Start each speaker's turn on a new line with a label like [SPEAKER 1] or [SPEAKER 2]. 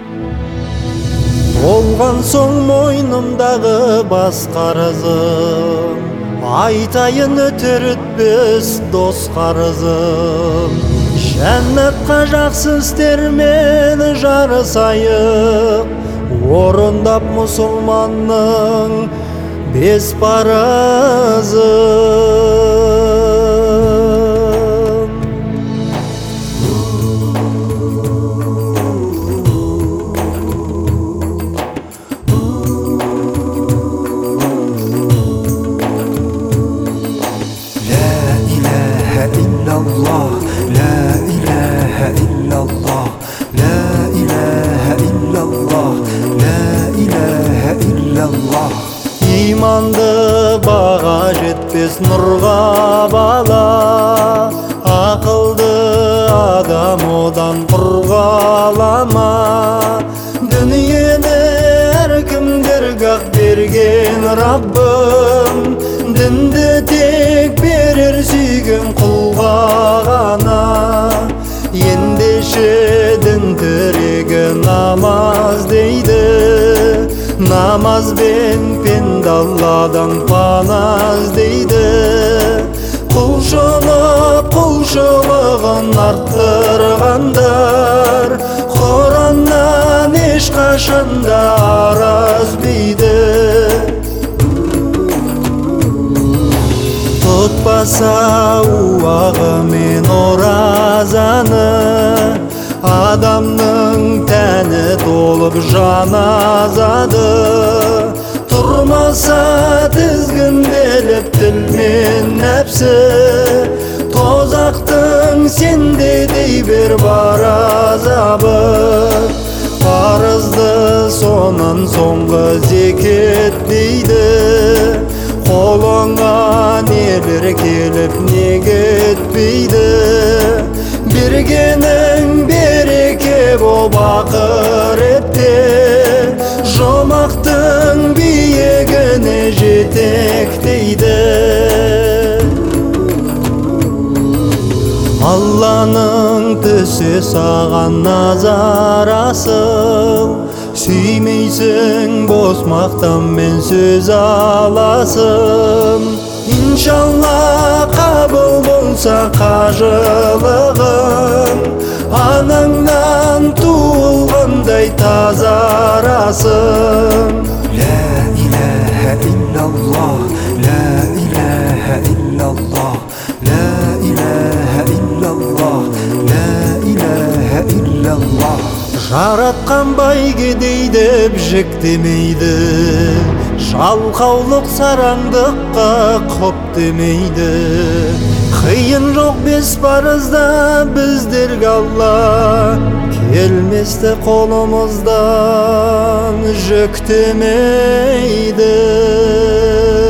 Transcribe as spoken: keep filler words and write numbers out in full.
[SPEAKER 1] Болған соң мойнымдағы бас қарызым, айтайын өтер өтпес дос қарызым. Жәннатқа жақсы істермен жарысайық, орындап мұсылманның бес парызын.
[SPEAKER 2] La ilahe illallah, la ilahe illallah, la ilahe illallah, la ilahe illallah.
[SPEAKER 1] İmandı bağa жетпес нұрға бала, ақылды адам одан құрғалама. Дүниені әркімдерге ақ берген Раббым, дінді тек берер сүйген құлға ғана. Ендеше дін тірегі намаз дейді, намазбен пенде Алладан пана іздейді. Құлшылық құлшылығын арттырғандар Құраннан ешқашанда аразбейді. Тұтпаса уағы мен оразаны, адамның тәні толып жаназады. Тұрмаса тізгінделіп тіл мен нәпсі, тозақтың сенде дей бер бар азабы. Парызды сонан соңғы зекет дейді, қолыңа нелер келіп не кетпейді. Бергенің береке боп ақыретте, жұмақтың биігіне жетектейді. Алланың түсі саған назар асыл, сүймейсің бос мақтанмен сөз аласың. Иншалла қабыл болса қажылығың, анаңнан туылғандай тазарасың.
[SPEAKER 2] La ilahe illallah, la ilahe illallah, la ilahe illallah, la ilahe illallah.
[SPEAKER 1] Жаратқан бәйге деп жіктемейді, жалқаулық сараңдыққа құп демейді. Қиын жоқ бес парызда біздерге Алла, келместі қолымыздан жүктемейді.